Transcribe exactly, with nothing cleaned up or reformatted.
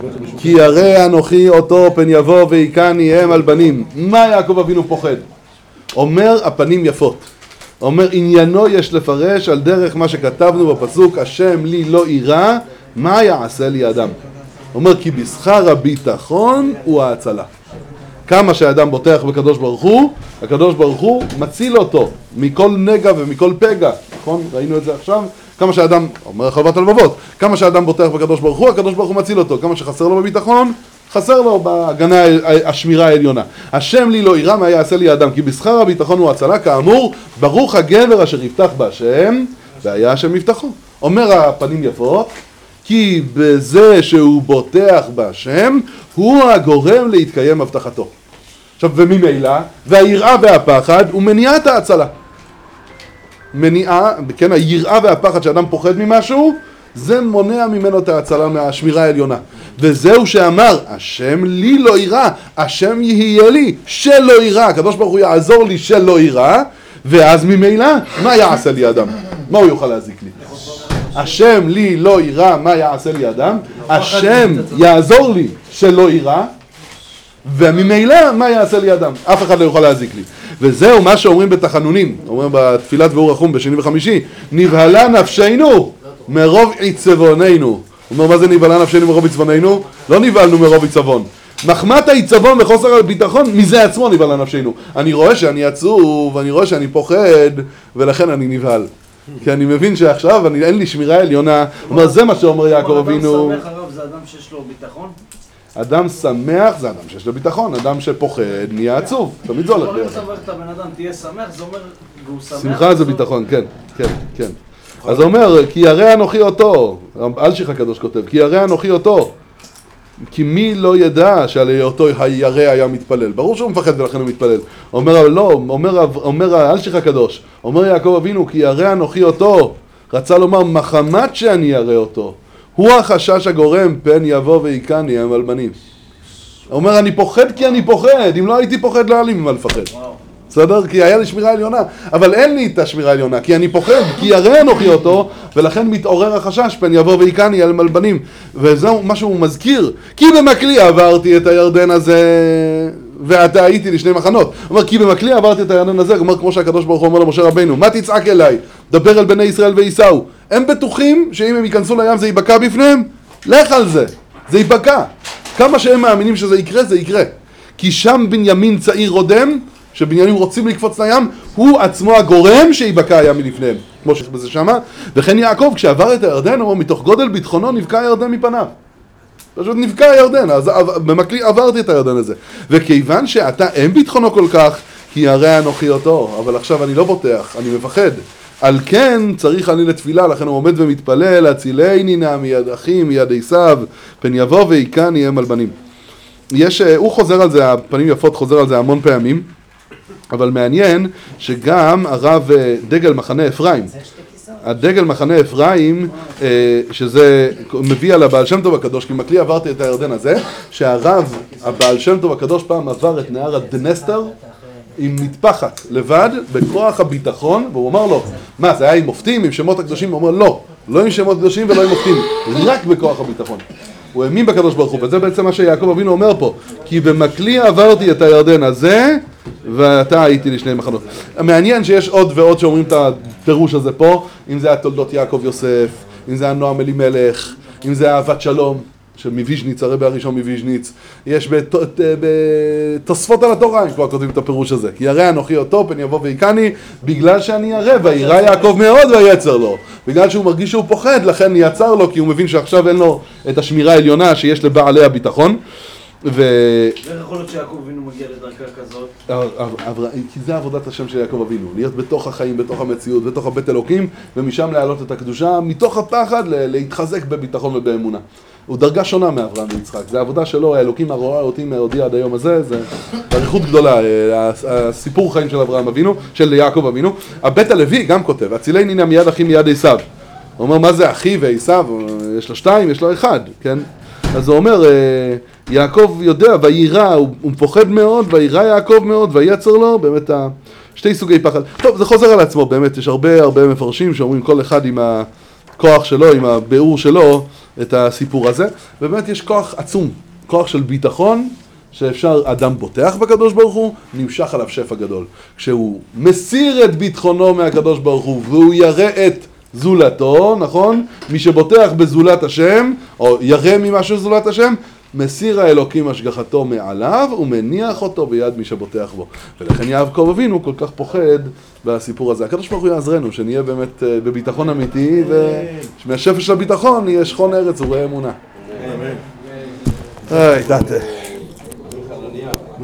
כי הרי אנוכי אותו פן יבוא ויקני הם על בנים. מה יעקב אבינו פוחד? אומר הפנים יפות. אומר עניינו יש לפרש על דרך מה שכתבנו בפסוק השם לי לא ירא מה יעשה לי אדם. אומר כי בשכר הביטחון הוא ההצלה. כמה שהאדם בוטח בקדוש ברוך הוא, הקדוש ברוך הוא מציל אותו מכל נגע ומכל פגע. נכון? ראינו את זה עכשיו. כמה שהאדם, אומר חובת הלבבות, כמה שהאדם בוטח בקדוש ברוך הוא, הקדוש ברוך הוא מציל אותו. כמה שחסר לו בביטחון, חסר לו בהגנה השמירה העליונה. השם לי לא ירא מה יעשה לי האדם, כי בשכר הביטחון הוא הצלה. כאמור, ברוך הגבר אשר יפתח בהשם, והיה השם יפתחו. אומר הפנים יפות, כי בזה שהוא בוטח בהשם, הוא הגורם להתקיים הבטחתו. עכשיו, וממילא, והיראה והפחד הוא מניעת ההצלה. מניעה, כן, היראה והפחד שאדם פוחד ממשהו, זה מונע ממנו את ההצלה מהשמירה העליונה. וזהו שאמר, השם לי לא ירא, השם יהיה לי שלא ירא. הקדוש ברוך הוא יעזור לי שלא ירא, ואז ממילא, מה יעשה לי אדם? מה הוא יוכל להזיק לי? השם לי לא ירא, מה יעשה לי אדם? השם יעזור לי שלא ירא, וממילא מה יעשה לי אדם? אף אחד לא יוכל להזיק לי. וזהו מה שאומרים בתחנונים, אומרים בתפילת ואור רחום בשני וחמישי, נבהלה נפשנו מרוב עיצבוננו. אומר מה זה נבהלה נפשנו מרוב עיצבוננו? לא נבהלנו מרוב עיצבון. מחמת העיצבון וחוסר הביטחון, מזה עצמו נבהלה נפשנו. אני רואה שאני עצוב, אני רואה שאני פוחד, ולכן אני נבהל. כי אני מבין שעכשיו אני, אין לי שמירה עליונה. אומר זה מה שאומר יעקב אבינו. אדם שמח הרב זה אדם שיש לו ביטחון? אדם שמח זה אדם שיש לו ביטחון, אדם שפוחד נהיה עצוב, תמיד זה הולך ביחד. אם אתה אומר את הבן אדם תהיה שמח, זה אומר והוא שמח. שמחה זה ביטחון, כן, כן, כן. אז הוא אומר, כי הרי אנוכי אותו, אלשיך הקדוש כותב, כי הרי אנוכי אותו, כי מי לא ידע שעל היותו הירא היה מתפלל? ברור שהוא מפחד ולכן הוא מתפלל. אומר לא, אומר, אומר אלשיך הקדוש, אומר יעקב אבינו, כי הרי אנוכי אותו, רצה לומר מחמת שאני אראה אותו. הוא החשש הגורם פן יבוא ויקני הם על בנים. הוא אומר אני פוחד כי אני פוחד, אם לא הייתי פוחד לא היה לי ממה לפחד. בסדר? כי היה לי שמירה עליונה, אבל אין לי את השמירה העליונה, כי אני פוחד, כי הרי אנוכי אותו, ולכן מתעורר החשש פן יבוא ויקני הם על בנים. וזהו מה שהוא מזכיר, כי במקלי עברתי את הירדן הזה, ואתה הייתי לשני מחנות. הוא אומר כי במקלי עברתי את הירדן הזה, הוא אומר כמו שהקדוש ברוך הוא אומר למשה רבינו, מה תצעק אליי? דבר אל בני ישראל וייסעו. הם בטוחים שאם הם ייכנסו לים זה ייבקע בפניהם? לך על זה, זה ייבקע. כמה שהם מאמינים שזה יקרה, זה יקרה. כי שם בנימין צעיר רודם, שבנימין רוצים לקפוץ לים, הוא עצמו הגורם שיבקע הים מלפניהם. כמו שבזה שמה. וכן יעקב כשעבר את הירדן, הוא אומר מתוך גודל ביטחונו נבקע הירדן מפניו. פשוט נבקע הירדן, אז במקלי עברתי את הירדן הזה. וכיוון שאתה אין ביטחונו כל כך, כי הרי אנוכי אותו, אבל עכשיו אני לא בוטח, אני מפחד. על כן צריך אני לתפילה, לכן הוא עומד ומתפלל, הצילני נא מיד אחים, מיד עשיו, פן יבוא ויקני הם על בנים. יש, הוא חוזר על זה, הפנים יפות חוזר על זה המון פעמים, אבל מעניין שגם הרב דגל מחנה אפרים, הדגל מחנה אפרים, שזה מביא על הבעל שם טוב הקדוש, כי מקלי עברתי את הירדן הזה, שהרב, הבעל שם טוב הקדוש פעם עבר את נהר הדנסטר, עם מטפחת לבד, בכוח הביטחון, והוא אמר לו, מה, זה היה עם מופתים, עם שמות הקדושים? הוא אומר, לא, לא עם שמות קדושים ולא עם מופתים, רק בכוח הביטחון. הוא האמין בקדוש ברוך הוא, וזה בעצם מה שיעקב אבינו אומר פה, כי במקלי עברתי את הירדן הזה, ואתה הייתי לשני מחנות. מעניין שיש עוד ועוד שאומרים את הפירוש הזה פה, אם זה התולדות יעקב יוסף, אם זה הנועם אלימלך, אם זה אהבת שלום, שמוויז'ניץ, הרבי הראשון מוויז'ניץ, יש בתוספות על התורה, הם כבר כותבים את הפירוש הזה. כי הרי אנוכי אותו, פן יבוא ויקני, בגלל שאני אראה, וירא יעקב מאוד ויצר לו. בגלל שהוא מרגיש שהוא פוחד, לכן יצר לו, כי הוא מבין שעכשיו אין לו את השמירה העליונה שיש לבעלי הביטחון. ו... איך יכול להיות שיעקב אבינו מגיע לדרכה כזאת? כי זה עבודת השם של יעקב אבינו, להיות בתוך החיים, בתוך המציאות, בתוך הבית אלוקים, ומשם להעלות את הקדושה, מתוך הפחד להתחזק בביטחון ובאמונה. הוא דרגה שונה מאברהם ויצחק, זה העבודה שלו, האלוקים הרואה אותי מהודיע עד היום הזה, זה אריכות גדולה, הסיפור חיים של אברהם אבינו, של יעקב אבינו. הבית הלוי גם כותב, הצילני נא מיד אחי מיד עשיו. הוא אומר, מה זה אחי ועשיו? יש לו שתיים, יש לו אחד, כן? אז הוא אומר, יעקב יודע, וירא, הוא מפוחד מאוד, וירא יעקב מאוד, ויצר לו, באמת שתי סוגי פחד. טוב, זה חוזר על עצמו, באמת, יש הרבה הרבה מפרשים שאומרים כל אחד עם ה... הכוח שלו, עם הביאור שלו, את הסיפור הזה. ובאמת יש כוח עצום, כוח של ביטחון, שאפשר, אדם בוטח בקדוש ברוך הוא, נמשך עליו שפע גדול. כשהוא מסיר את ביטחונו מהקדוש ברוך הוא, והוא ירא את זולתו, נכון? מי שבוטח בזולת השם, או ירא ממשהו זולת השם, מסיר האלוקים השגחתו מעליו, ומניח אותו ביד מי שבוטח בו. ולכן יעקב אבינו כל כך פוחד בסיפור הזה. הקדוש ברוך הוא יעזרנו, שנהיה באמת בביטחון אמיתי, ומהשפע של הביטחון יהיה שכון ארץ וראה אמונה. אמן. איי, תתה.